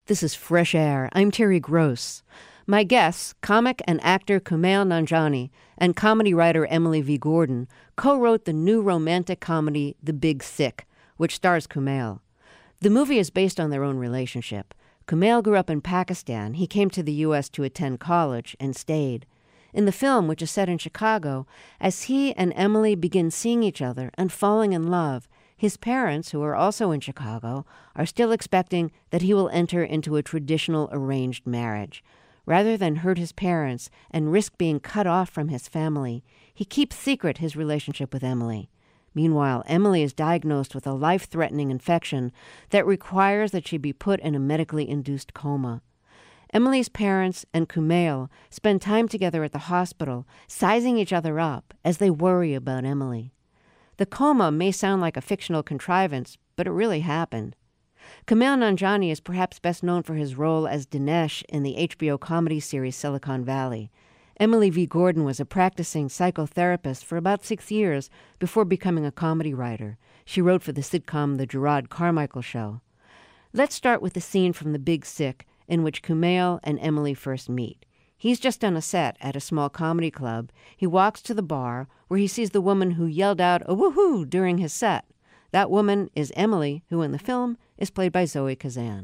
This is Fresh Air. I'm Terry Gross. My guests, comic and actor Kumail Nanjiani and comedy writer Emily V. Gordon, co-wrote the new romantic comedy The Big Sick, which stars Kumail. The movie is based on their own relationship. Kumail grew up in Pakistan. He came to the U.S. to attend college and stayed. In the film, which is set in Chicago, as he and Emily begin seeing each other and falling in love, his parents, who are also in Chicago, are still expecting that he will enter into a traditional arranged marriage. Rather than hurt his parents and risk being cut off from his family, he keeps secret his relationship with Emily. Meanwhile, Emily is diagnosed with a life-threatening infection that requires that she be put in a medically induced coma. Emily's parents and Kumail spend time together at the hospital, sizing each other up as they worry about Emily. The coma may sound like a fictional contrivance, but it really happened. Kumail Nanjiani is perhaps best known for his role as Dinesh in the HBO comedy series Silicon Valley. Emily V. Gordon was a practicing psychotherapist for about 6 years before becoming a comedy writer. She wrote for the sitcom The Gerard Carmichael Show. Let's start with the scene from The Big Sick in which Kumail and Emily first meet. He's just done a set at a small comedy club. He walks to the bar where he sees the woman who yelled out a woohoo during his set. That woman is Emily, who in the film is played by Zoe Kazan.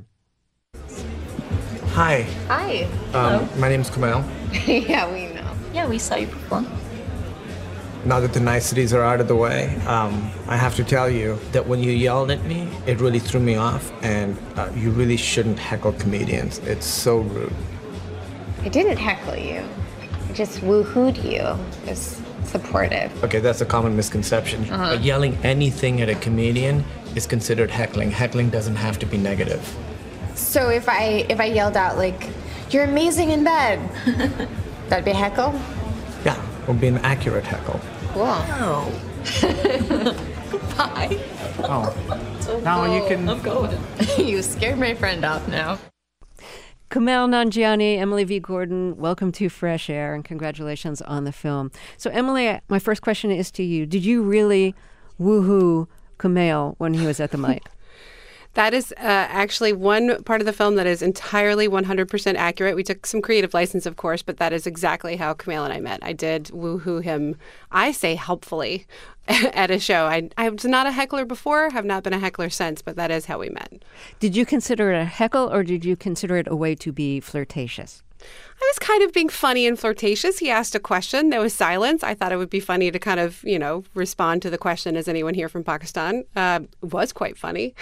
Hi. Hi. Hello. My name's Kumail. Yeah, we know. Yeah, we saw you perform. Now that the niceties are out of the way, I have to tell you that when you yelled at me, it really threw me off, and you really shouldn't heckle comedians. It's so rude. I didn't heckle you. I just woohooed you. It was supportive. Okay, that's a common misconception. Yelling anything at a comedian is considered heckling. Heckling doesn't have to be negative. So if I yelled out like, "You're amazing in bed," that'd be a heckle? Yeah, it would be an accurate heckle. Cool. Oh. Bye. Oh. So Now you can... I'm going. You scared my friend off now. Kumail Nanjiani, Emily V. Gordon, welcome to Fresh Air and congratulations on the film. So Emily, my first question is to you. Did you really woohoo Kumail when he was at the mic? That is actually one part of the film that is entirely 100% accurate. We took some creative license, of course, but that is exactly how Kumail and I met. I did woohoo him, I say helpfully, at a show. I was not a heckler before, have not been a heckler since, but that is how we met. Did you consider it a heckle or did you consider it a way to be flirtatious? I was kind of being funny and flirtatious. He asked a question. There was silence. I thought it would be funny to kind of, respond to the question, is anyone here from Pakistan? It was quite funny.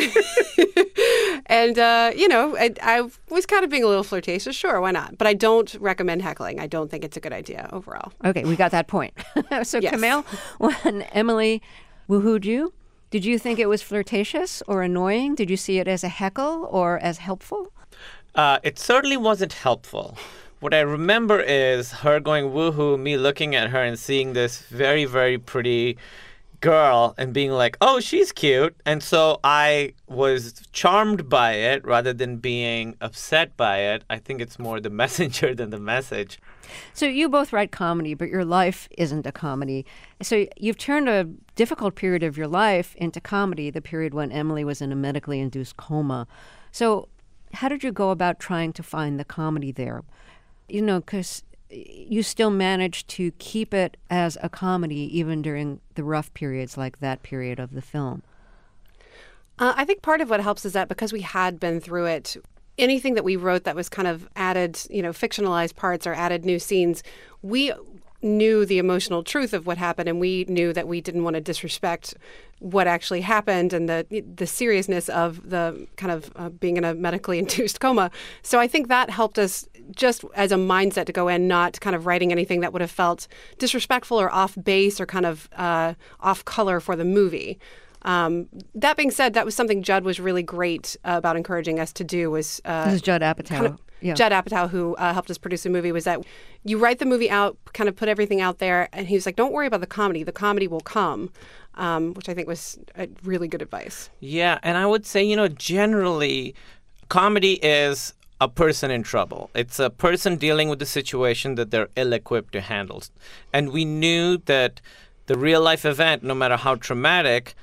And, I was kind of being a little flirtatious. Sure, why not? But I don't recommend heckling. I don't think it's a good idea overall. Okay, we got that point. So, yes. Kumail, when Emily woohooed you, did you think it was flirtatious or annoying? Did you see it as a heckle or as helpful? It certainly wasn't helpful. What I remember is her going woohoo, me looking at her and seeing this very, very pretty girl and being like, oh, she's cute. And so I was charmed by it rather than being upset by it. I think it's more the messenger than the message. So you both write comedy, but your life isn't a comedy. So you've turned a difficult period of your life into comedy, the period when Emily was in a medically induced coma. So how did you go about trying to find the comedy there? Because you still managed to keep it as a comedy even during the rough periods like that period of the film. I think part of what helps is that because we had been through it, anything that we wrote that was kind of added, fictionalized parts or added new scenes, we knew the emotional truth of what happened, and we knew that we didn't want to disrespect what actually happened and the seriousness of the kind of being in a medically induced coma. So I think that helped us just as a mindset to go in, not kind of writing anything that would have felt disrespectful or off base or kind of off color for the movie. That being said, that was something Judd was really great about encouraging us to do. This is Judd Apatow. Judd Apatow, who helped us produce the movie, was that you write the movie out, kind of put everything out there, and he was like, don't worry about the comedy. The comedy will come, which I think was really good advice. Yeah, and I would say, generally, comedy is a person in trouble. It's a person dealing with a situation that they're ill-equipped to handle. And we knew that the real-life event, no matter how traumatic,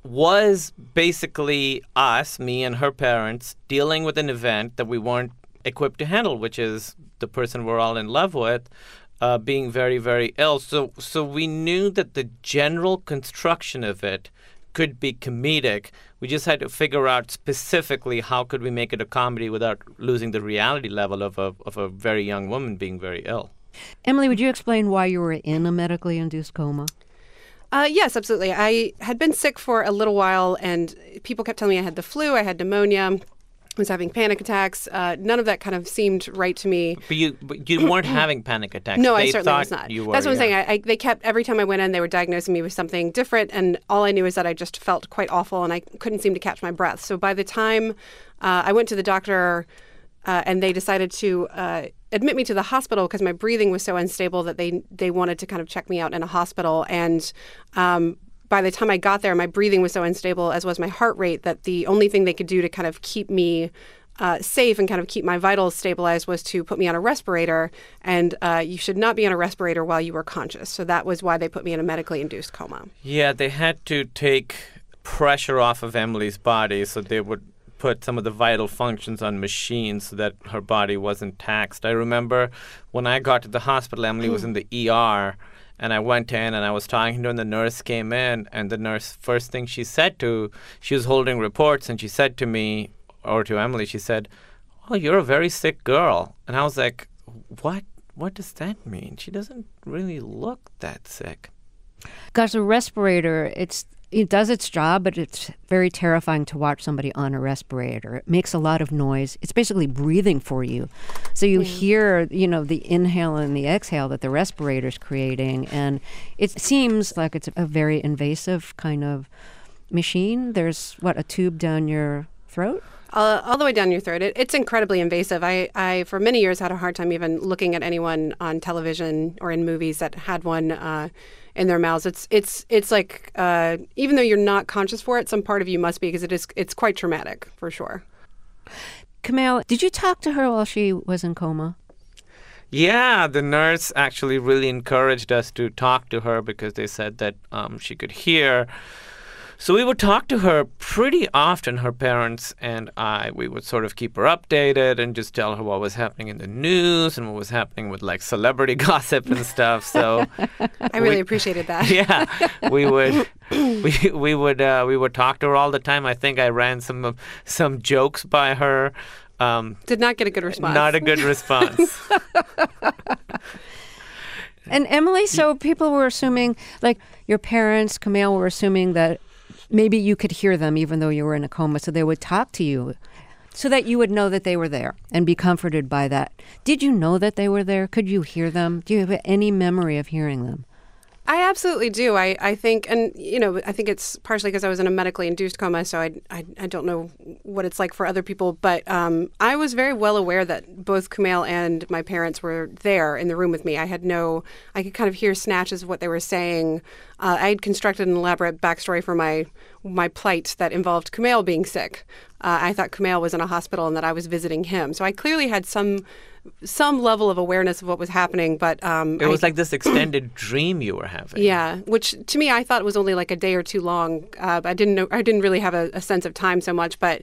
was basically us, me and her parents, dealing with an event that we weren't equipped to handle, which is the person we're all in love with being very, very ill. So we knew that the general construction of it could be comedic. We just had to figure out specifically how could we make it a comedy without losing the reality level of a very young woman being very ill. Emily, would you explain why you were in a medically induced coma? Yes, absolutely. I had been sick for a little while, and people kept telling me I had the flu, I had pneumonia, was having panic attacks. None of that kind of seemed right to me. But you weren't having panic attacks. No, they I certainly thought was not. You were, That's what I'm yeah. saying. They kept, every time I went in, they were diagnosing me with something different, and all I knew is that I just felt quite awful, and I couldn't seem to catch my breath. So by the time I went to the doctor, and they decided to admit me to the hospital because my breathing was so unstable that they wanted to kind of check me out in a hospital. And by the time I got there, my breathing was so unstable, as was my heart rate, that the only thing they could do to kind of keep me safe and kind of keep my vitals stabilized was to put me on a respirator. And you should not be on a respirator while you were conscious. So that was why they put me in a medically induced coma. Yeah, they had to take pressure off of Emily's body, so they would put some of the vital functions on machines so that her body wasn't taxed. I remember when I got to the hospital, Emily was in the ER, and I went in and I was talking to her, and the nurse came in, and the nurse, first thing she was holding reports, and she said to me, or to Emily, she said, "Oh, you're a very sick girl." And I was like, what? What does that mean? She doesn't really look that sick. Gosh, a respirator, it does its job, but it's very terrifying to watch somebody on a respirator. It makes a lot of noise. It's basically breathing for you. So you hear, the inhale and the exhale that the respirator's creating. And it seems like it's a very invasive kind of machine. There's, a tube down your throat? All the way down your throat. It's incredibly invasive. I, for many years, had a hard time even looking at anyone on television or in movies that had one in their mouths. It's like, even though you're not conscious for it, some part of you must be, because it's quite traumatic, for sure. Kumail, did you talk to her while she was in coma? Yeah, the nurse actually really encouraged us to talk to her because they said that she could hear. So we would talk to her pretty often, her parents and I. We would sort of keep her updated and just tell her what was happening in the news and what was happening with like celebrity gossip and stuff. So I really appreciated that. Yeah, we would talk to her all the time. I think I ran some jokes by her. Did not get a good response. Not a good response. And Emily, so people were assuming, like your parents, Kumail, were assuming that maybe you could hear them even though you were in a coma, so they would talk to you so that you would know that they were there and be comforted by that. Did you know that they were there? Could you hear them? Do you have any memory of hearing them? I absolutely do. I think, and I think it's partially because I was in a medically induced coma, so I don't know what it's like for other people. But I was very well aware that both Kumail and my parents were there in the room with me. I could kind of hear snatches of what they were saying. I had constructed an elaborate backstory for my plight that involved Kumail being sick. I thought Kumail was in a hospital and that I was visiting him. So I clearly had some level of awareness of what was happening, but it was like this extended dream you were having. Yeah, which to me I thought was only like a day or two long. I didn't really have a sense of time so much, but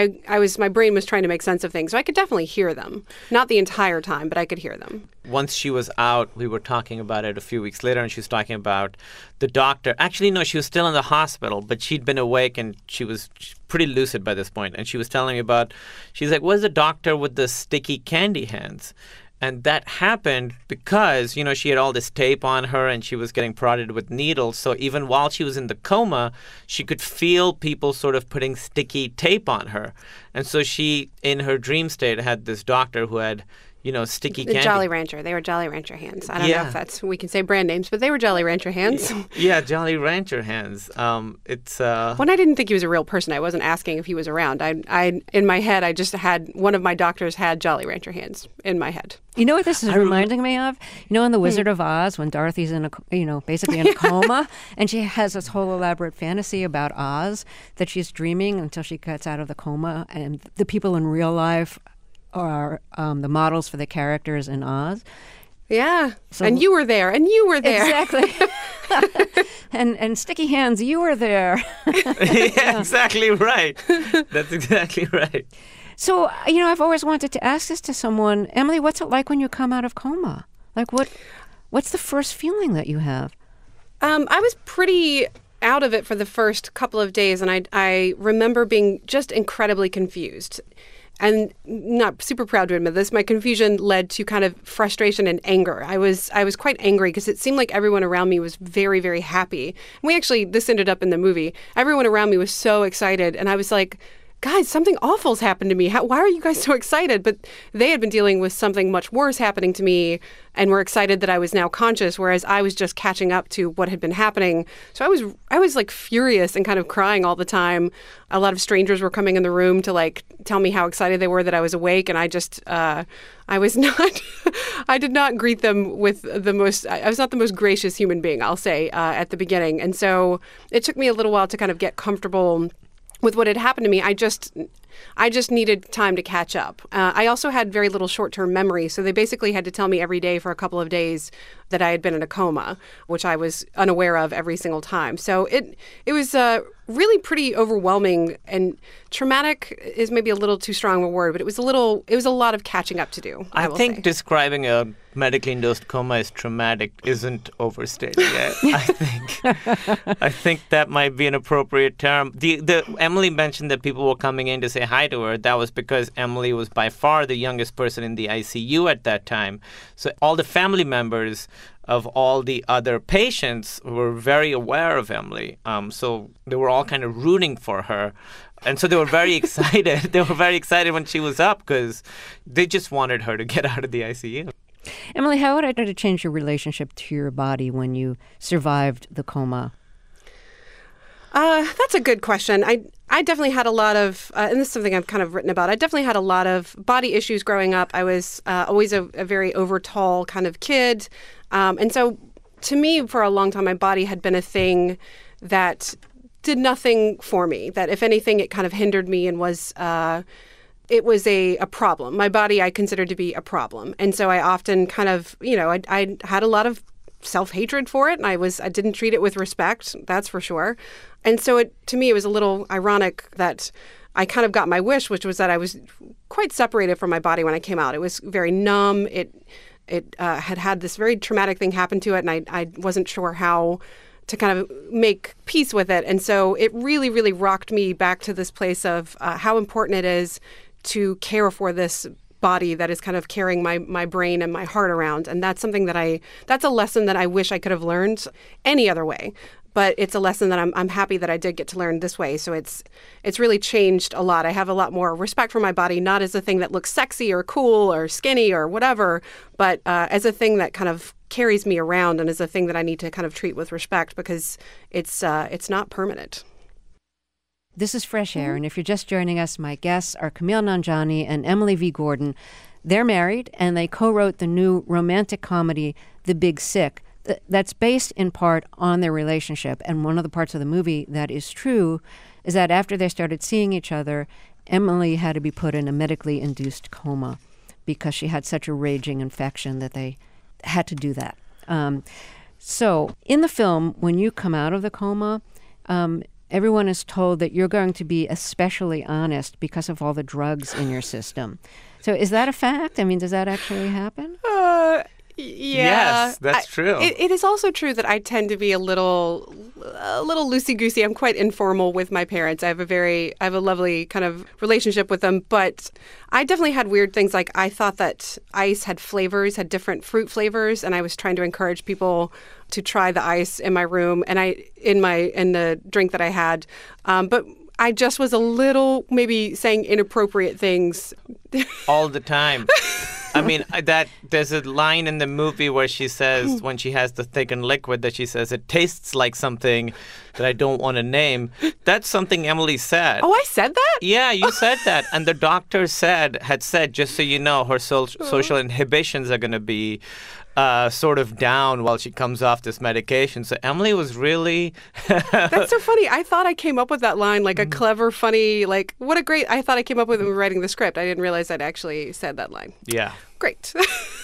my brain was trying to make sense of things, so I could definitely hear them. Not the entire time, but I could hear them. Once she was out, we were talking about it a few weeks later, and she was talking about the doctor. Actually, no, she was still in the hospital, but she'd been awake and she was pretty lucid by this point. And she was telling me she's like, where's the doctor with the sticky candy hands? And that happened because, she had all this tape on her and she was getting prodded with needles. So even while she was in the coma, she could feel people sort of putting sticky tape on her. And so she, in her dream state, had this doctor who had sticky candy. The Jolly Rancher. They were Jolly Rancher hands. I don't know if we can say brand names, but they were Jolly Rancher hands. Yeah, Jolly Rancher hands. It's when I didn't think he was a real person, I wasn't asking if he was around. I in my head, I just had one of my doctors had Jolly Rancher hands in my head. You know what this is reminding me of? In The Wizard of Oz, when Dorothy's in basically in a coma, and she has this whole elaborate fantasy about Oz that she's dreaming until she gets out of the coma, and the people in real life are the models for the characters in Oz. Yeah. So- And you were there, and you were there. Exactly. and sticky hands, you were there. Yeah, exactly right. That's exactly right. So, I've always wanted to ask this to someone. Emily, what's it like when you come out of coma? Like, what's the first feeling that you have? I was pretty out of it for the first couple of days, and I remember being just incredibly confused. And not super proud to admit this, my confusion led to kind of frustration and anger. I was quite angry because it seemed like everyone around me was very, very happy. And this ended up in the movie. Everyone around me was so excited, and I was like, guys, something awful's happened to me. Why are you guys so excited? But they had been dealing with something much worse happening to me and were excited that I was now conscious, whereas I was just catching up to what had been happening. So I was like furious and kind of crying all the time. A lot of strangers were coming in the room to like tell me how excited they were that I was awake, and I just I was not I did not greet them with I was not the most gracious human being, I'll say, at the beginning. And so it took me a little while to kind of get comfortable with what had happened to me. I just needed time to catch up. I also had very little short-term memory, so they basically had to tell me every day for a couple of days that I had been in a coma, which I was unaware of every single time. So it was really pretty overwhelming, and traumatic is maybe a little too strong a word, but it was a lot of catching up to do. I will think say. describing a medically induced coma as traumatic isn't overstated yet. I think that might be an appropriate term. The Emily mentioned that people were coming in to say hi to her. That was because Emily was by far the youngest person in the ICU at that time. So all the family members of all the other patients were very aware of Emily. So they were all kind of rooting for her. And so they were very excited. They were very excited when she was up because they just wanted her to get out of the ICU. Emily, how did it change your relationship to your body when you survived the coma? That's a good question. I definitely had a lot of, and this is something I've kind of written about, I definitely had a lot of body issues growing up. I was always a very over-tall kind of kid. And so to me, for a long time, my body had been a thing that did nothing for me, that if anything, it kind of hindered me and was it was a problem. My body I considered to be a problem. And so I often kind of, I had a lot of self-hatred for it, and I didn't treat it with respect, that's for sure. And so to me, it was a little ironic that I kind of got my wish, which was that I was quite separated from my body when I came out. It was very numb. It had this very traumatic thing happen to it, and I wasn't sure how to kind of make peace with it. And so it really, really rocked me back to this place of how important it is to care for this body that is kind of carrying my brain and my heart around. And that's something that's a lesson that I wish I could have learned any other way. But it's a lesson that I'm happy that I did get to learn this way. So it's really changed a lot. I have a lot more respect for my body, not as a thing that looks sexy or cool or skinny or whatever, but as a thing that kind of carries me around and as a thing that I need to kind of treat with respect because it's not permanent. This is Fresh Air, and if you're just joining us, my guests are Kumail Nanjiani and Emily V. Gordon. They're married, and they co-wrote the new romantic comedy, The Big Sick, that's based in part on their relationship. And one of the parts of the movie that is true is that after they started seeing each other, Emily had to be put in a medically induced coma because she had such a raging infection that they had to do that. So in the film, when you come out of the coma, everyone is told that you're going to be especially honest because of all the drugs in your system. So is that a fact? I mean, does that actually happen? Yeah. Yes, that's true. It is also true that I tend to be a little loosey-goosey. I'm quite informal with my parents. I have a lovely kind of relationship with them, but I definitely had weird things. Like I thought that ice had different fruit flavors, and I was trying to encourage people to try the ice in my room and in the drink that I had. But I just was a little maybe saying inappropriate things all the time. I mean, there's a line in the movie where she says, when she has the thickened liquid, that she says, it tastes like something that I don't want to name. That's something Emily said. Oh, I said that? Yeah, you said that. And the doctor had said, just so you know, her social inhibitions are going to be sort of down while she comes off this medication. So Emily was really... That's so funny. I thought I came up with that line, like a clever, funny, like, what a great... I thought I came up with it when writing the script. I didn't realize I'd actually said that line. Yeah. Great.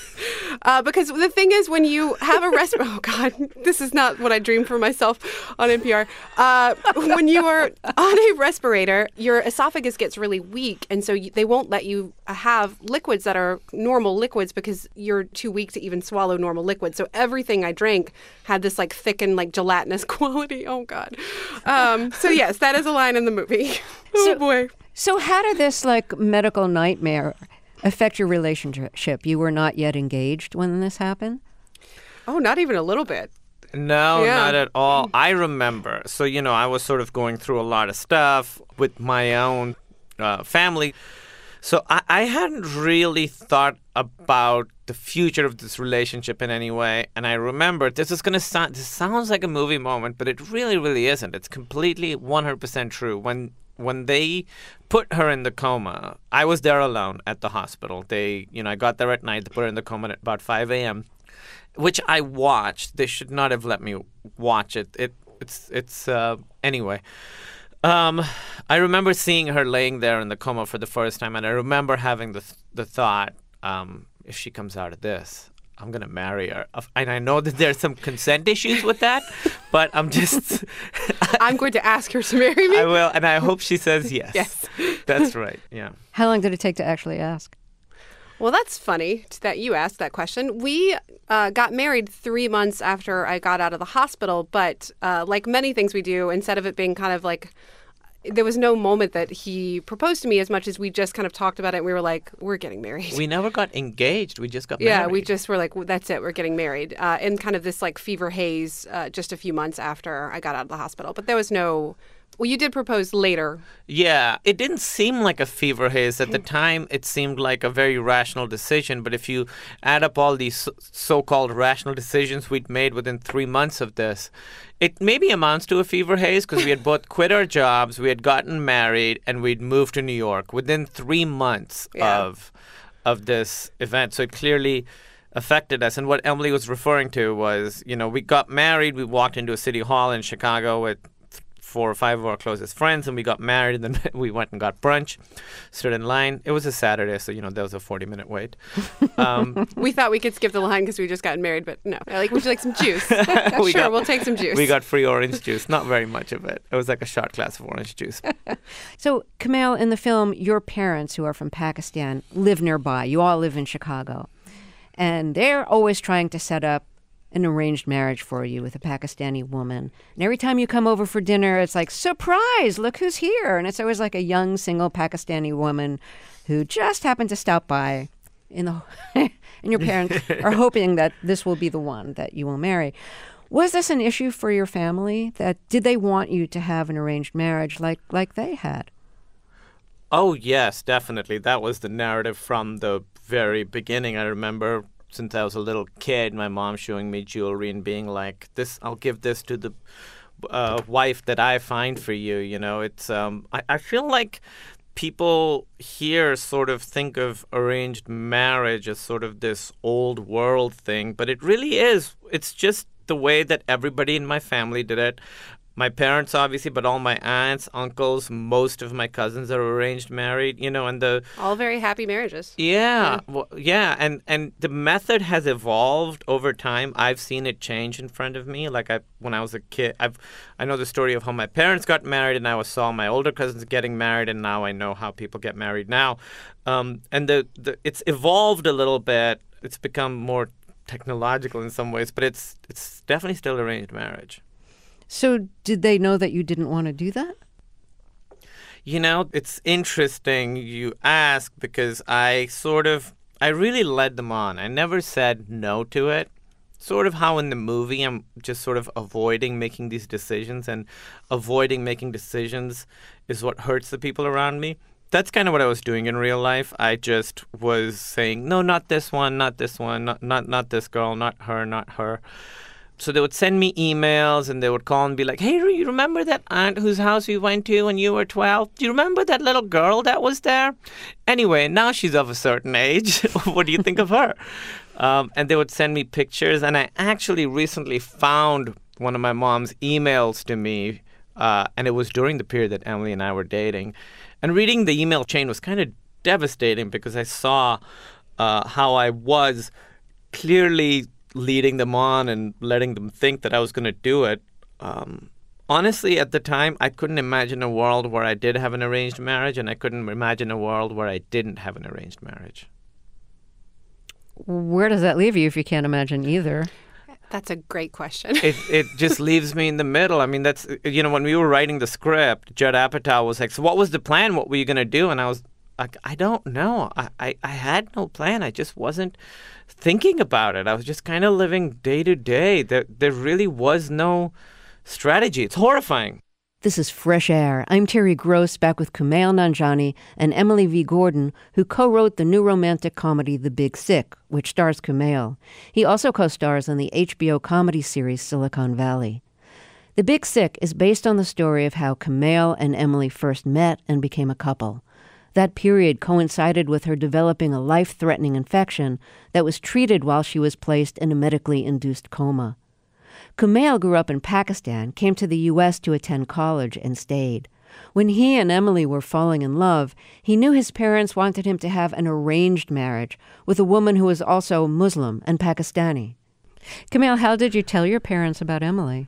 Because the thing is, when you have a respirator, oh God, this is not what I dreamed for myself on NPR. When you are on a respirator, your esophagus gets really weak, and so they won't let you have liquids that are normal liquids because you're too weak to even swallow normal liquids. So everything I drank had this like thick and like gelatinous quality. Oh God. So yes, that is a line in the movie. Oh boy. So how did this like medical nightmare affect your relationship? You were not yet engaged when this happened? Oh, not even a little bit. No, Yeah. not at all. I remember. So, I was sort of going through a lot of stuff with my own family. So I hadn't really thought about the future of this relationship in any way. And I remember, this sounds like a movie moment, but it really, really isn't. It's completely 100% true. When they put her in the coma, I was there alone at the hospital. I got there at night. They put her in the coma at about 5 a.m., which I watched. They should not have let me watch it. Anyway. I remember seeing her laying there in the coma for the first time, and I remember having the thought, if she comes out of this, I'm going to marry her. And I know that there's some consent issues with that, but I'm just... I'm going to ask her to marry me. I will, and I hope she says yes. Yes. That's right, yeah. How long did it take to actually ask? Well, that's funny that you asked that question. We got married 3 months after I got out of the hospital, but like many things we do, instead of it being kind of like, there was no moment that he proposed to me as much as we just kind of talked about it and we were like, we're getting married. We never got engaged. We just got married. Yeah, we just were like, well, that's it, we're getting married. In kind of this like fever haze just a few months after I got out of the hospital. But there was no... Well, you did propose later. Yeah, it didn't seem like a fever haze. At the time, it seemed like a very rational decision. But if you add up all these so-called rational decisions we'd made within 3 months of this, it maybe amounts to a fever haze because we had both quit our jobs, we had gotten married, and we'd moved to New York within 3 months of this event. So it clearly affected us. And what Emily was referring to was, we got married, we walked into a city hall in Chicago with 4 or 5 of our closest friends, and we got married, and then we went and got brunch, stood in line. It was a Saturday, so, there was a 40-minute wait. We thought we could skip the line because we just gotten married, but no. Like, would you like some juice? We'll take some juice. We got free orange juice. Not very much of it. It was like a shot glass of orange juice. So, Kumail, in the film, your parents, who are from Pakistan, live nearby. You all live in Chicago. And they're always trying to set up an arranged marriage for you with a Pakistani woman. And every time you come over for dinner, it's like, surprise, look who's here. And it's always like a young, single Pakistani woman who just happened to stop by. And your parents are hoping that this will be the one that you will marry. Was this an issue for your family? Did they want you to have an arranged marriage like they had? Oh, yes, definitely. That was the narrative from the very beginning. I remember since I was a little kid, my mom showing me jewelry and being like, I'll give this to the wife that I find for you. It's I feel like people here sort of think of arranged marriage as sort of this old world thing, but it really is. It's just the way that everybody in my family did it. My parents, obviously, but all my aunts, uncles, most of my cousins are arranged married, and all very happy marriages. Yeah. Well, yeah. And the method has evolved over time. I've seen it change in front of me. Like when I was a kid, I know the story of how my parents got married, and I saw my older cousins getting married, and now I know how people get married now. And it's evolved a little bit. It's become more technological in some ways, but it's definitely still arranged marriage. So did they know that you didn't want to do that? It's interesting you ask because I really led them on. I never said no to it. Sort of how in the movie I'm just sort of avoiding making these decisions, and avoiding making decisions is what hurts the people around me. That's kind of what I was doing in real life. I just was saying, no, not this one, not this one, not this girl, not her. So they would send me emails, and they would call and be like, hey, you remember that aunt whose house we went to when you were 12? Do you remember that little girl that was there? Anyway, now she's of a certain age. What do you think of her? And they would send me pictures. And I actually recently found one of my mom's emails to me, and it was during the period that Emily and I were dating. And reading the email chain was kind of devastating because I saw how I was clearly leading them on and letting them think that I was going to do it. Honestly, at the time, I couldn't imagine a world where I did have an arranged marriage, and I couldn't imagine a world where I didn't have an arranged marriage. Where does that leave you if you can't imagine either? That's a great question. It just leaves me in the middle. I mean, that's, when we were writing the script, Judd Apatow was like, so what was the plan? What were you going to do? And I was like, I don't know. I had no plan. I just wasn't thinking about it. I was just kind of living day to day. There really was no strategy. It's horrifying. This is Fresh Air. I'm Terry Gross, back with Kumail Nanjiani and Emily V. Gordon, who co-wrote the new romantic comedy The Big Sick, which stars Kumail. He also co-stars in the HBO comedy series Silicon Valley. The Big Sick is based on the story of how Kumail and Emily first met and became a couple. That period coincided with her developing a life-threatening infection that was treated while she was placed in a medically induced coma. Kumail grew up in Pakistan, came to the U.S. to attend college, and stayed. When he and Emily were falling in love, he knew his parents wanted him to have an arranged marriage with a woman who was also Muslim and Pakistani. Kumail, how did you tell your parents about Emily?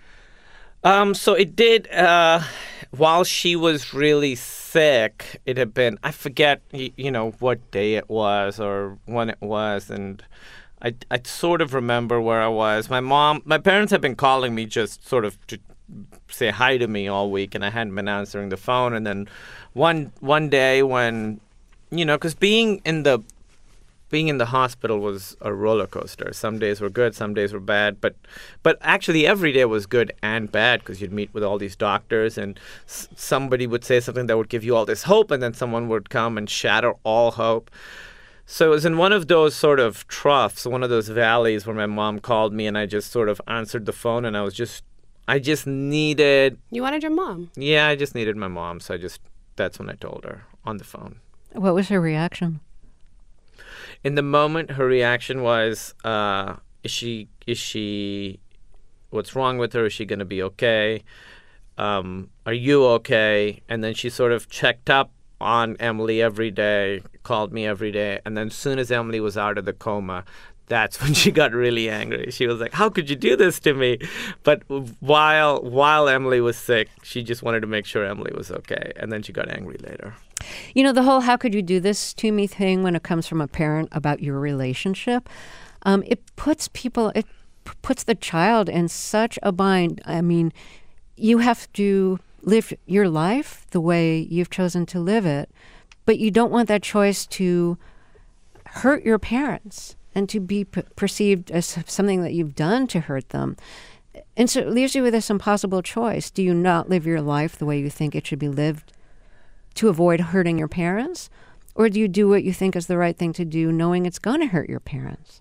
So it did, while she was really sick, it had been, I forget, what day it was or when it was, and I sort of remember where I was. My parents had been calling me just sort of to say hi to me all week, and I hadn't been answering the phone. And then one day when, because being in the hospital was a roller coaster. Some days were good, some days were bad. But actually every day was good and bad because you'd meet with all these doctors and somebody would say something that would give you all this hope, and then someone would come and shatter all hope. So it was in one of those sort of troughs, one of those valleys where my mom called me and I just sort of answered the phone, and I just needed... You wanted your mom? Yeah, I just needed my mom. So that's when I told her on the phone. What was her reaction? In the moment, her reaction was, is she, what's wrong with her? Is she going to be okay? Are you okay? And then she sort of checked up on Emily every day, called me every day. And then as soon as Emily was out of the coma, that's when she got really angry. She was like, how could you do this to me? But while Emily was sick, she just wanted to make sure Emily was okay. And then she got angry later. The whole how could you do this to me thing when it comes from a parent about your relationship, it puts the child in such a bind. I mean, you have to live your life the way you've chosen to live it, but you don't want that choice to hurt your parents and to be perceived as something that you've done to hurt them. And so it leaves you with this impossible choice. Do you not live your life the way you think it should be lived to avoid hurting your parents? Or do you do what you think is the right thing to do, knowing it's going to hurt your parents?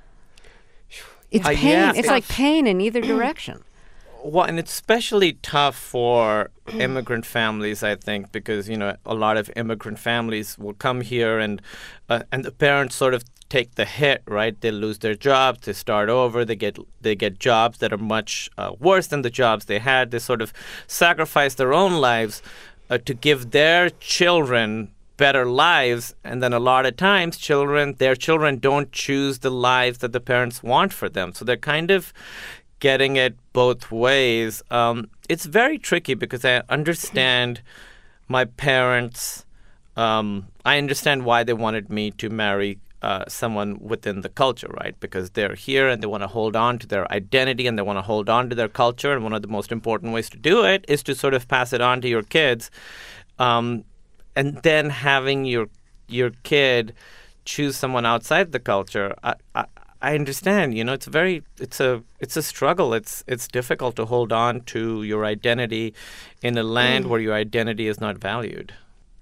It's pain. Yeah, it's like pain in either direction. Well, and it's especially tough for immigrant families, I think, because, a lot of immigrant families will come here and the parents sort of take the hit, right? They lose their jobs, they start over, they get jobs that are much worse than the jobs they had. They sort of sacrifice their own lives to give their children better lives, and then a lot of times their children don't choose the lives that the parents want for them. So they're kind of getting it both ways. It's very tricky because I understand my parents. I understand why they wanted me to marry someone within the culture, right? Because they're here and they want to hold on to their identity and they want to hold on to their culture. And one of the most important ways to do it is to sort of pass it on to your kids. And then having your kid choose someone outside the culture, I understand. It's a struggle. It's difficult to hold on to your identity in a land where your identity is not valued.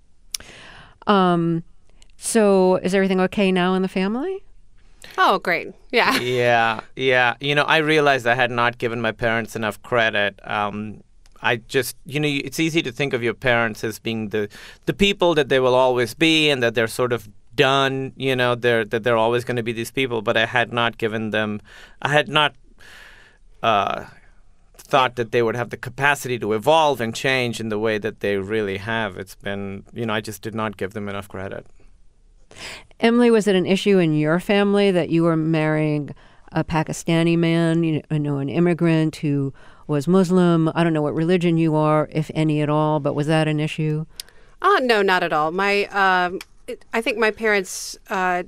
So is everything okay now in the family? Oh, great. Yeah. Yeah. I realized I had not given my parents enough credit. I just, it's easy to think of your parents as being the people that they will always be and that they're sort of done, that they're always going to be these people. But I had not thought that they would have the capacity to evolve and change in the way that they really have. It's been, I just did not give them enough credit. Emily, was it an issue in your family that you were marrying a Pakistani man, an immigrant who was Muslim? I don't know what religion you are, if any at all, but was that an issue? No, not at all. I think my parents. Well,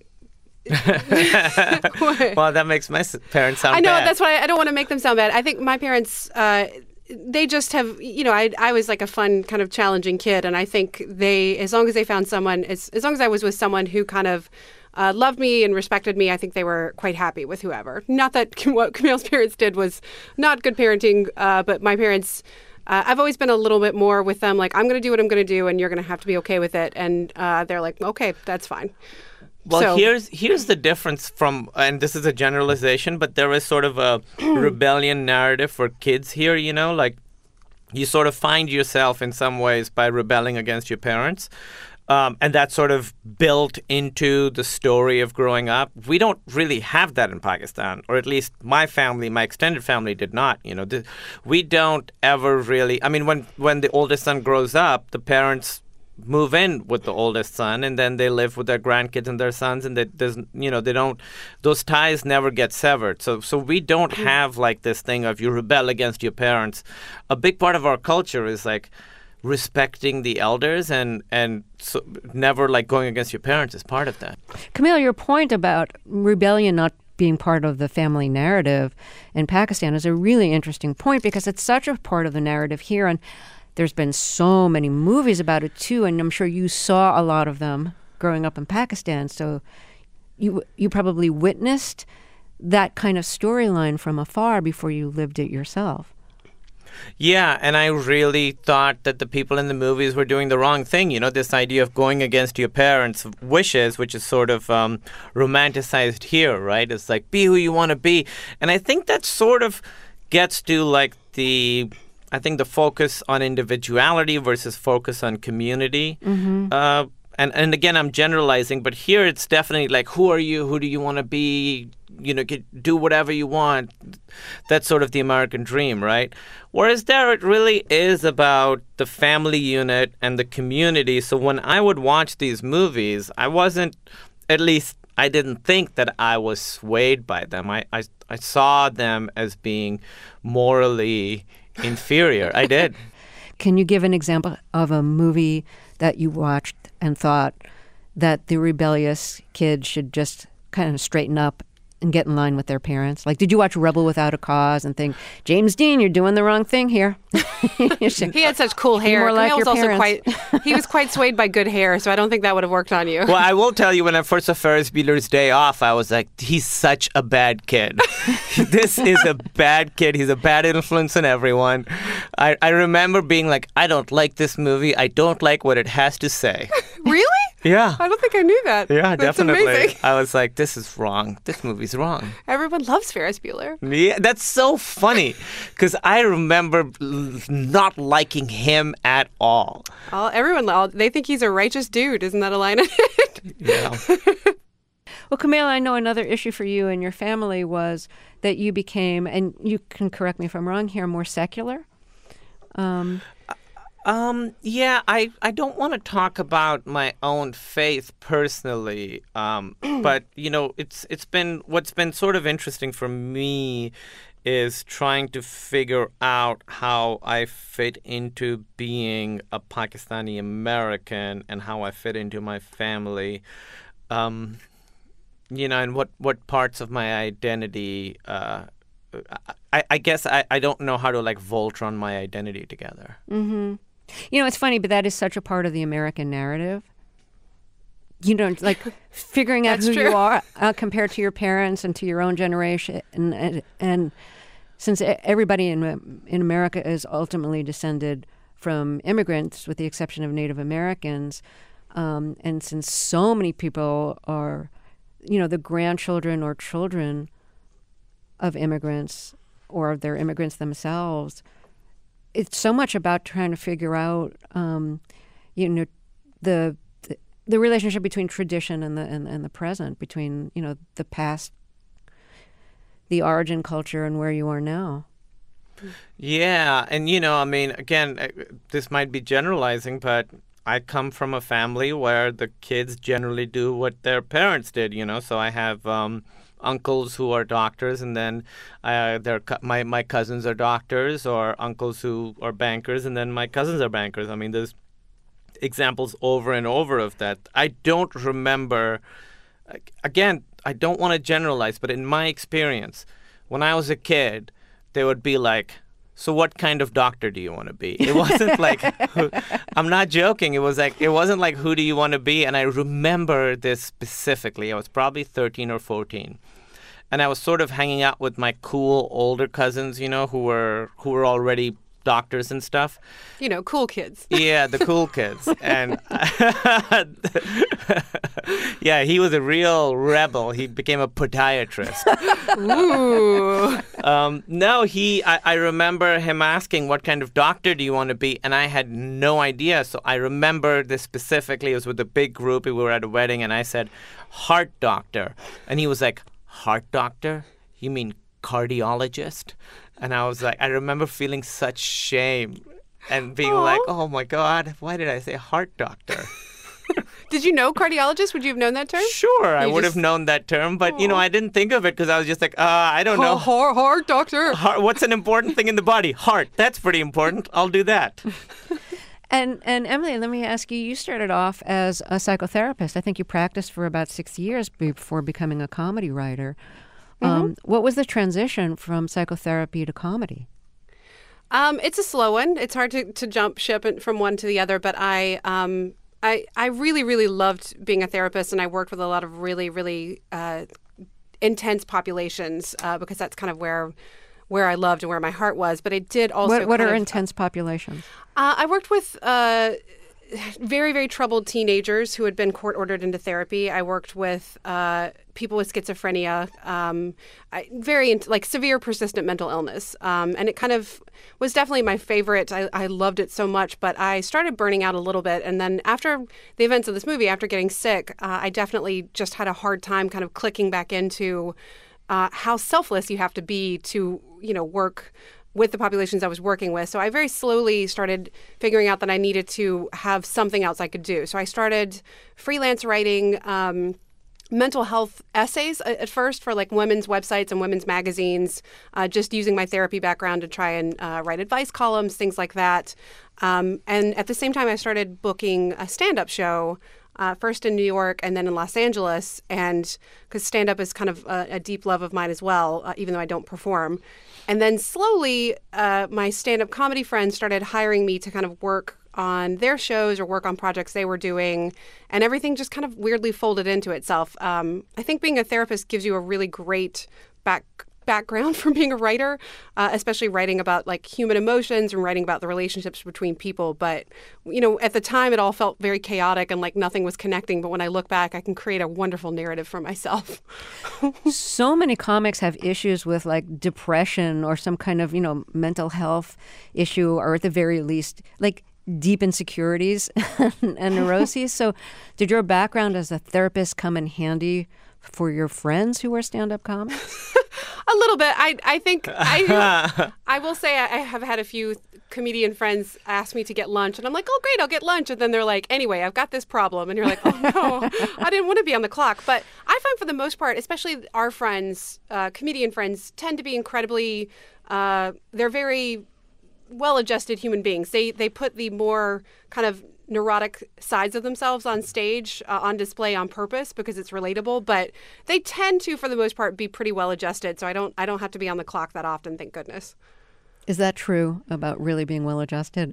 that makes my parents sound bad. I know, that's why I don't want to make them sound bad. I think my parents, they just have, I was like a fun kind of challenging kid. And I think as long as they found someone, as long as I was with someone who kind of loved me and respected me, I think they were quite happy with whoever. Not that what Kumail's parents did was not good parenting, but my parents... I've always been a little bit more with them, like, I'm going to do what I'm going to do, and you're going to have to be okay with it. And they're like, okay, that's fine. Well, here's the difference from, and this is a generalization, but there is sort of a rebellion narrative for kids here, like you sort of find yourself in some ways by rebelling against your parents. And that's sort of built into the story of growing up. We don't really have that in Pakistan, or at least my family, my extended family did not. We don't ever really. I mean, when the oldest son grows up, the parents move in with the oldest son, and then they live with their grandkids and their sons, and they don't. Those ties never get severed. So we don't have like this thing of you rebel against your parents. A big part of our culture is like respecting the elders and so never like going against your parents is part of that. Kumail, your point about rebellion not being part of the family narrative in Pakistan is a really interesting point because it's such a part of the narrative here, and there's been so many movies about it too, and I'm sure you saw a lot of them growing up in Pakistan, so you probably witnessed that kind of storyline from afar before you lived it yourself. Yeah, and I really thought that the people in the movies were doing the wrong thing. This idea of going against your parents' wishes, which is sort of romanticized here, right? It's like, be who you want to be. And I think that sort of gets to like the focus on individuality versus focus on community. Mm-hmm. And again, I'm generalizing, but here it's definitely like, who are you? Who do you want to be? Do whatever you want. That's sort of the American dream, right? Whereas there, it really is about the family unit and the community. So when I would watch these movies, I didn't think that I was swayed by them. I saw them as being morally inferior. I did. Can you give an example of a movie that you watched and thought that the rebellious kid should just kind of straighten up and get in line with their parents? Like, did you watch Rebel Without a Cause and think, James Dean, you're doing the wrong thing here? He had such cool hair. More like your parents. He was quite swayed by good hair, so I don't think that would have worked on you. Well, I will tell you, when I first saw Ferris Bueller's Day Off, I was like, he's such a bad kid. This is a bad kid. He's a bad influence on everyone. I remember being like, I don't like this movie. I don't like what it has to say. Really? Yeah. I don't think I knew that. Yeah, That's definitely. Amazing. I was like, this is wrong. This movie's wrong. Everyone loves Ferris Bueller. Yeah, that's so funny because I remember not liking him at all. They think he's a righteous dude. Isn't that a line in it? Yeah. Well, Kumail, I know another issue for you and your family was that you became, and you can correct me if I'm wrong here, more secular. Yeah, I don't want to talk about my own faith personally, but what's been sort of interesting for me is trying to figure out how I fit into being a Pakistani American and how I fit into my family, and what parts of my identity. I guess I don't know how to like Voltron my identity together. Mm-hmm. It's funny, but that is such a part of the American narrative. Like figuring out who you are compared to your parents and to your own generation. And since everybody in America is ultimately descended from immigrants, with the exception of Native Americans, and since so many people are, the grandchildren or children of immigrants or they're immigrants themselves, it's so much about trying to figure out, the relationship between tradition and the present, between the past, the origin culture, and where you are now. Yeah, and again, this might be generalizing, but I come from a family where the kids generally do what their parents did, So I have uncles who are doctors, and then my cousins are doctors, or uncles who are bankers, and then my cousins are bankers. I mean, there's examples over and over of that. I don't remember, again, I don't want to generalize, but in my experience, when I was a kid, they would be like, so what kind of doctor do you want to be? It wasn't like, I'm not joking. It wasn't like, who do you want to be? And I remember this specifically. I was probably 13 or 14. And I was sort of hanging out with my cool older cousins, who were already doctors and stuff. Cool kids. Yeah, the cool kids. And yeah, he was a real rebel. He became a podiatrist. Ooh. No, I remember him asking, what kind of doctor do you want to be? And I had no idea. So I remember this specifically. It was with a big group. We were at a wedding, and I said, heart doctor. And he was like, heart doctor? You mean cardiologist? And I was like, I remember feeling such shame and being like, oh my God, why did I say heart doctor? Did you know cardiologist? Would you have known that term? Sure, I would have known that term, but I didn't think of it because I was just like, I don't know. Heart doctor. What's an important thing in the body? Heart. That's pretty important. I'll do that. And Emily, let me ask you, you started off as a psychotherapist. I think you practiced for about 6 years before becoming a comedy writer. What was the transition from psychotherapy to comedy? It's a slow one. It's hard to jump ship from one to the other, but I really, really loved being a therapist, and I worked with a lot of really, really intense populations because that's kind of where I loved and where my heart was. But I did also What are intense populations? I worked with very, very troubled teenagers who had been court-ordered into therapy. I worked with people with schizophrenia, severe persistent mental illness. And it kind of was definitely my favorite. I loved it so much, but I started burning out a little bit. And then after the events of this movie, after getting sick, I definitely just had a hard time kind of clicking back into how selfless you have to be to, work with the populations I was working with. So I very slowly started figuring out that I needed to have something else I could do. So I started freelance writing mental health essays at first for like women's websites and women's magazines, just using my therapy background to try and write advice columns, things like that. And at the same time, I started booking a stand-up show, first in New York and then in Los Angeles, and because stand-up is kind of a deep love of mine as well, even though I don't perform. And then slowly, my stand-up comedy friends started hiring me to kind of work on their shows or work on projects they were doing, and everything just kind of weirdly folded into itself. I think being a therapist gives you a really great background for being a writer, especially writing about like human emotions and writing about the relationships between people. But, at the time it all felt very chaotic and like nothing was connecting. But when I look back, I can create a wonderful narrative for myself. So many comics have issues with like depression or some kind of, mental health issue, or at the very least, like deep insecurities and neuroses. So did your background as a therapist come in handy for your friends who were stand-up comics? A little bit. I think I will say I have had a few comedian friends ask me to get lunch, and I'm like, oh, great, I'll get lunch. And then they're like, anyway, I've got this problem. And you're like, oh, no, I didn't want to be on the clock. But I find for the most part, especially our friends, comedian friends, tend to be incredibly, they're very well-adjusted human beings. They put the more kind of neurotic sides of themselves on stage, on display on purpose because it's relatable, but they tend to, for the most part, be pretty well adjusted. So I don't have to be on the clock that often, thank goodness. Is that true about really being well adjusted?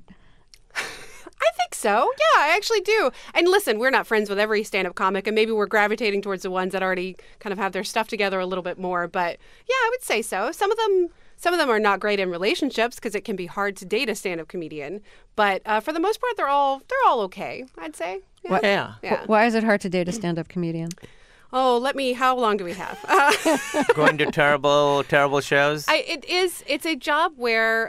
I think so. Yeah, I actually do. And listen, we're not friends with every stand-up comic, and maybe we're gravitating towards the ones that already kind of have their stuff together a little bit more. But yeah, I would say so. Some of them are not great in relationships because it can be hard to date a stand-up comedian. But for the most part, they're all okay, I'd say. Yeah. Why is it hard to date a stand-up comedian? Oh, how long do we have? Going to terrible shows? It's a job where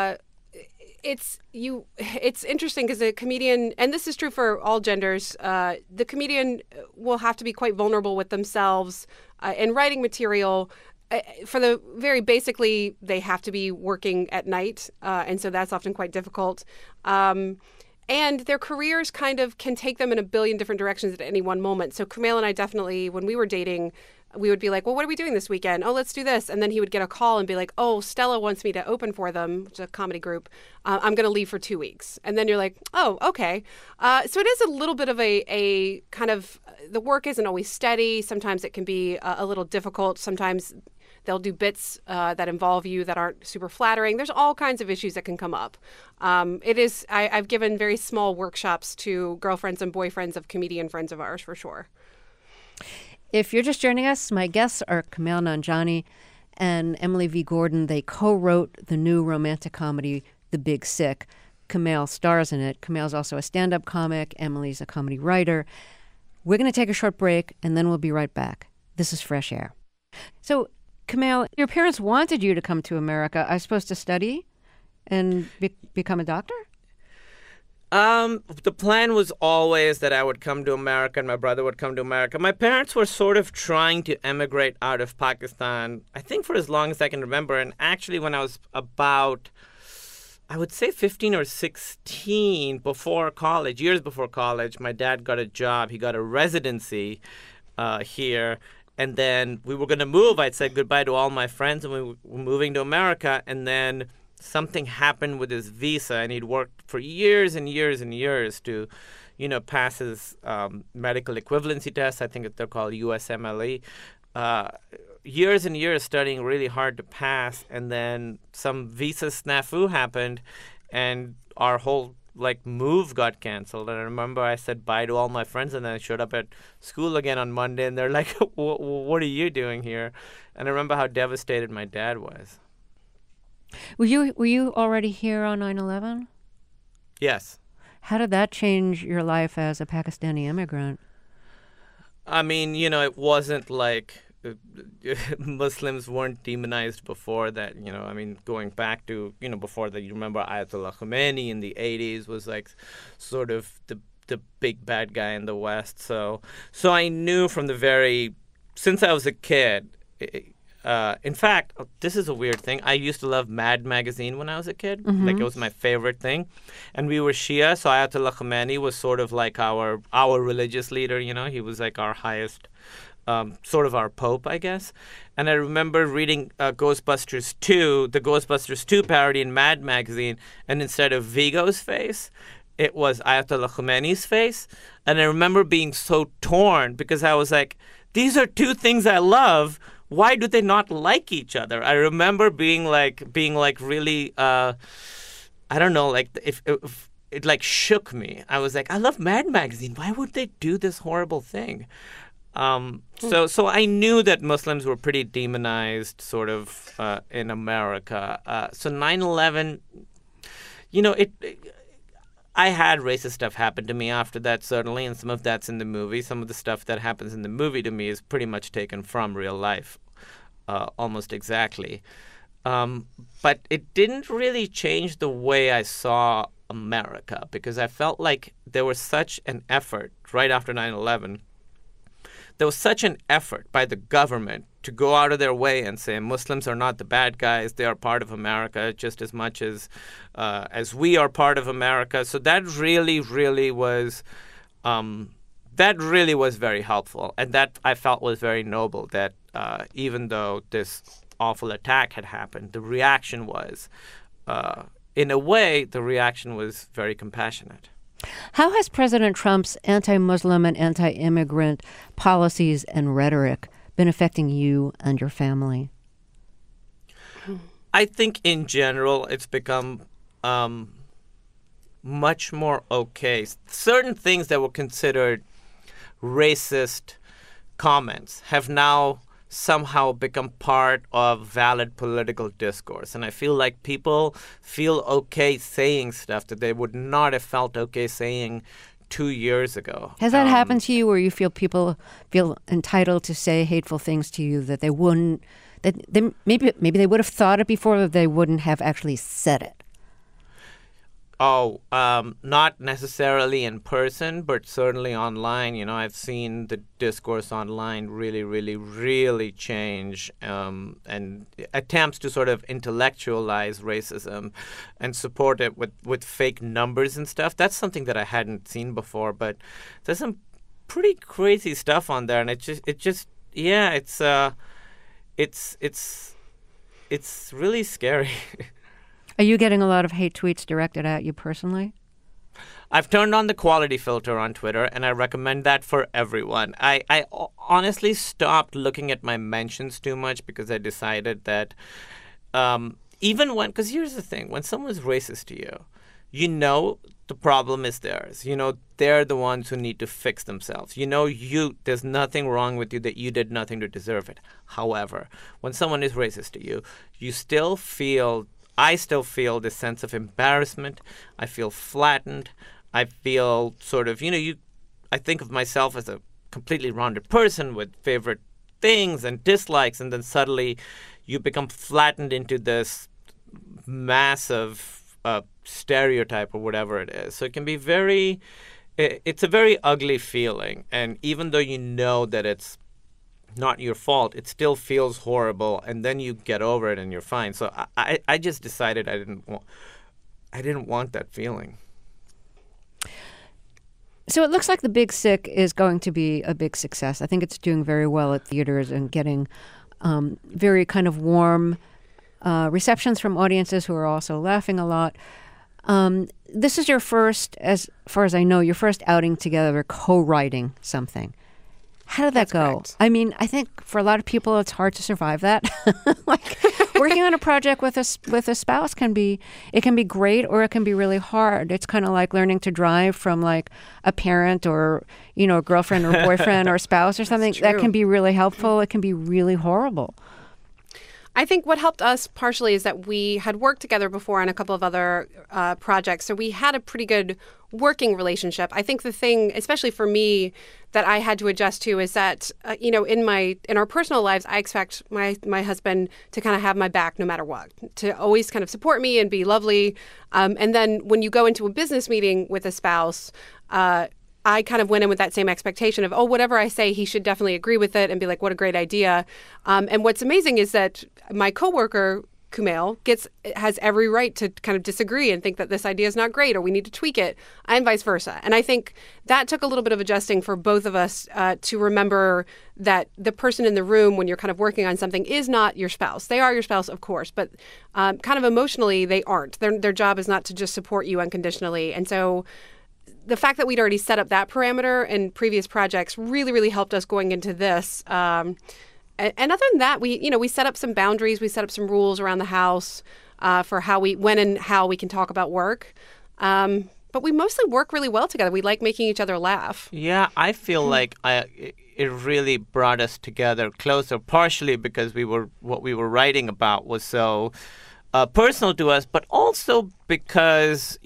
it's interesting because a comedian, and this is true for all genders, the comedian will have to be quite vulnerable with themselves in writing material. For the very basically, they have to be working at night, and so that's often quite difficult. And their careers kind of can take them in a billion different directions at any one moment. So Kumail and I definitely, when we were dating, we would be like, well, what are we doing this weekend? Oh, let's do this. And then he would get a call and be like, oh, Stella wants me to open for them, which is a comedy group. I'm going to leave for 2 weeks. And then you're like, oh, okay. So it is a little bit of a kind of, the work isn't always steady. Sometimes it can be a little difficult. Sometimes they'll do bits that involve you that aren't super flattering. There's all kinds of issues that can come up. I've given very small workshops to girlfriends and boyfriends of comedian friends of ours, for sure. If you're just joining us, my guests are Kumail Nanjiani and Emily V. Gordon. They co-wrote the new romantic comedy, The Big Sick. Kumail stars in it. Kumail's also a stand-up comic. Emily's a comedy writer. We're going to take a short break, and then we'll be right back. This is Fresh Air. So, Kumail, your parents wanted you to come to America, I suppose, to study and become a doctor? The plan was always that I would come to America and my brother would come to America. My parents were sort of trying to emigrate out of Pakistan, I think for as long as I can remember. And actually, when I was about, I would say 15 or 16, before college, years before college, my dad got a job. He got a residency here. And then we were going to move. I'd said goodbye to all my friends and we were moving to America. And then something happened with his visa, and he'd worked for years and years and years to, pass his medical equivalency test. I think they're called USMLE. Years and years studying really hard to pass, and then some visa snafu happened, and our whole move got canceled. And I remember I said bye to all my friends, and then I showed up at school again on Monday, and they're like, "What are you doing here?" And I remember how devastated my dad was. Were you already here on 9/11? Yes. How did that change your life as a Pakistani immigrant? I mean, it wasn't like Muslims weren't demonized before that. Going back to, before that, you remember Ayatollah Khomeini in the 80s was sort of the big bad guy in the West. So I knew since I was a kid. In fact, this is a weird thing. I used to love Mad magazine when I was a kid. Mm-hmm. It was my favorite thing. And we were Shia, so Ayatollah Khomeini was sort of like our religious leader, He was our highest, sort of our pope, I guess. And I remember reading Ghostbusters 2, the Ghostbusters 2 parody in Mad magazine, and instead of Vigo's face, it was Ayatollah Khomeini's face. And I remember being so torn because I was like, these are two things I love. Why do they not like each other? I remember being really, I don't know, if it shook me. I was like, I love Mad magazine. Why would they do this horrible thing? So I knew that Muslims were pretty demonized, sort of, in America. So 9/11, I had racist stuff happen to me after that, certainly, and some of that's in the movie. Some of the stuff that happens in the movie to me is pretty much taken from real life, almost exactly. But it didn't really change the way I saw America, because I felt like there was such an effort right after 9/11. There was such an effort by the government to go out of their way and say Muslims are not the bad guys; they are part of America just as much as we are part of America. So that really was very helpful, and that I felt was very noble. That even though this awful attack had happened, the reaction was, in a way, very compassionate. How has President Trump's anti-Muslim and anti-immigrant policies and rhetoric been affecting you and your family? I think in general it's become much more okay. Certain things that were considered racist comments have now somehow become part of valid political discourse. And I feel like people feel okay saying stuff that they would not have felt okay saying 2 years ago. Has that happened to you, where you feel people feel entitled to say hateful things to you that they wouldn't, maybe they would have thought it before, but they wouldn't have actually said it? Not necessarily in person, but certainly online. I've seen the discourse online really, really, really change, and attempts to sort of intellectualize racism and support it with fake numbers and stuff. That's something that I hadn't seen before, but there's some pretty crazy stuff on there, and it's really scary. Are you getting a lot of hate tweets directed at you personally? I've turned on the quality filter on Twitter, and I recommend that for everyone. I honestly stopped looking at my mentions too much because I decided that because here's the thing, when someone's racist to you, the problem is theirs. They're the ones who need to fix themselves. There's nothing wrong with you, that you did nothing to deserve it. However, when someone is racist to you, I still feel this sense of embarrassment. I feel flattened. I feel sort of, I think of myself as a completely rounded person with favorite things and dislikes, and then suddenly you become flattened into this massive stereotype or whatever it is. So it can be it's a very ugly feeling. And even though you know that it's not your fault, it still feels horrible, and then you get over it and you're fine. So I just decided I didn't want that feeling. So it looks like The Big Sick is going to be a big success. I think it's doing very well at theaters and getting very kind of warm receptions from audiences who are also laughing a lot. This is your first, as far as I know, your first outing together, co-writing something. How did that go? Correct. I mean, I think for a lot of people, it's hard to survive that. Like working on a project with a spouse can be great, or it can be really hard. It's kind of like learning to drive from like a parent or a girlfriend or boyfriend or spouse or something. That can be really helpful. It can be really horrible. I think what helped us partially is that we had worked together before on a couple of other projects, so we had a pretty good working relationship. I think the thing, especially for me, that I had to adjust to is that in our personal lives, I expect my husband to kind of have my back no matter what, to always kind of support me and be lovely. And then when you go into a business meeting with a spouse, I kind of went in with that same expectation of, whatever I say, he should definitely agree with it and be like, what a great idea. And what's amazing is that my coworker, Kumail, has every right to kind of disagree and think that this idea is not great or we need to tweak it, and vice versa. And I think that took a little bit of adjusting for both of us to remember that the person in the room when you're kind of working on something is not your spouse. They are your spouse, of course, but kind of emotionally they aren't. Their job is not to just support you unconditionally. And so the fact that we'd already set up that parameter in previous projects really, really helped us going into this. And other than that, we set up some boundaries. We set up some rules around the house for when and how we can talk about work. But we mostly work really well together. We like making each other laugh. Yeah, I feel like it really brought us together closer, partially because what we were writing about was so personal to us, but also because,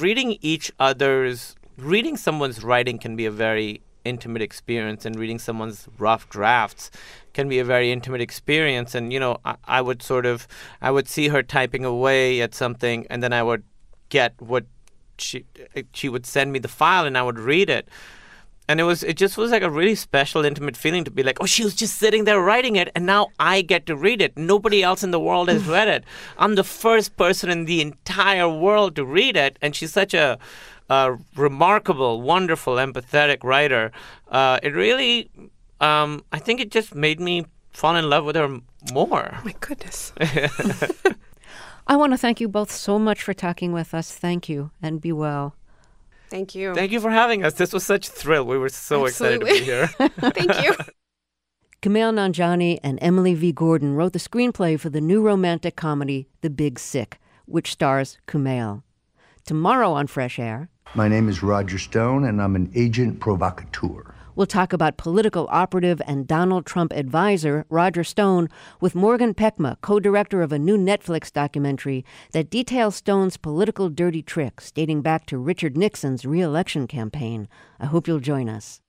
reading someone's writing can be a very intimate experience, and reading someone's rough drafts can be a very intimate experience. And, I would see her typing away at something, and then I would get what she would send me the file, and I would read it. And it just was like a really special, intimate feeling to be like, she was just sitting there writing it, and now I get to read it. Nobody else in the world has read it. I'm the first person in the entire world to read it, and she's such a remarkable, wonderful, empathetic writer. It really, I think it just made me fall in love with her more. Oh my goodness. I want to thank you both so much for talking with us. Thank you, and be well. Thank you. Thank you for having us. This was such a thrill. We were so excited to be here. Thank you. Kumail Nanjiani and Emily V. Gordon wrote the screenplay for the new romantic comedy, The Big Sick, which stars Kumail. Tomorrow on Fresh Air, my name is Roger Stone, and I'm an agent provocateur. We'll talk about political operative and Donald Trump advisor Roger Stone with Morgan Peckma, co-director of a new Netflix documentary that details Stone's political dirty tricks dating back to Richard Nixon's re-election campaign. I hope you'll join us.